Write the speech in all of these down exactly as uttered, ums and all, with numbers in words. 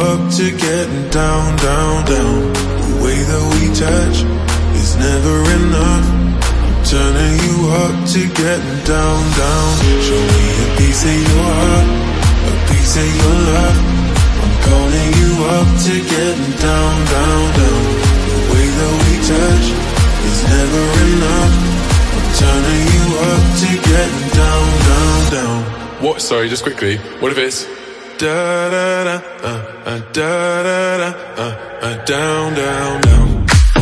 up to getting down, down, down. The way that we touch is never enough. I'm turning you up to getting down, down. Show me a piece of your heart, a piece of your love. I'm calling you up to getting down, down, down. The way that we touch is never enough. I'm turning you up to getting down, down, down. What? Sorry, just quickly. What if it's da da da uh, uh, da da da uh, uh, down, down, down.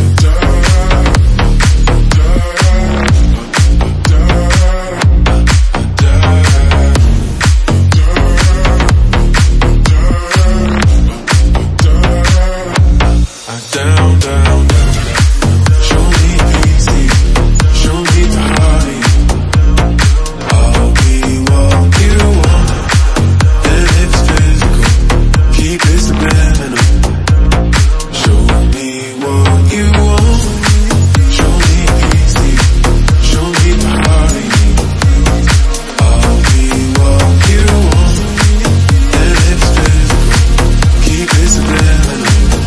Down, down, down. Show me easy, show me party. I'll be what you want, and if it's physical, keep it subliminal. Show me what you want. Show me easy, show me party. I'll be what you want, and if it's physical, keep it subliminal.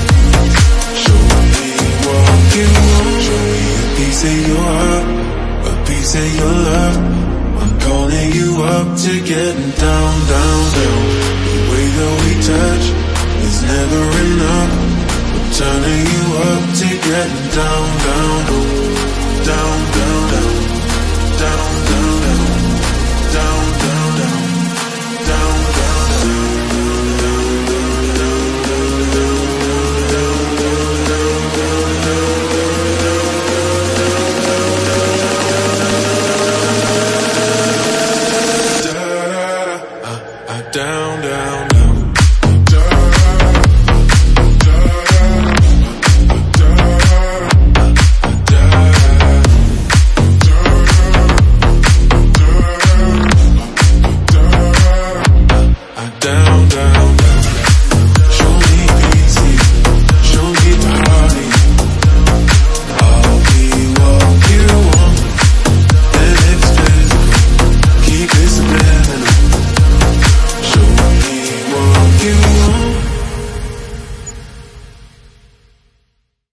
Piece of your heart, a piece of your love. I'm calling you up to getting down, down, down. The way that we touch is never enough. I'm turning you up to getting down, down, down, down, down, down, down, down, down, down, down, down, down, down, down.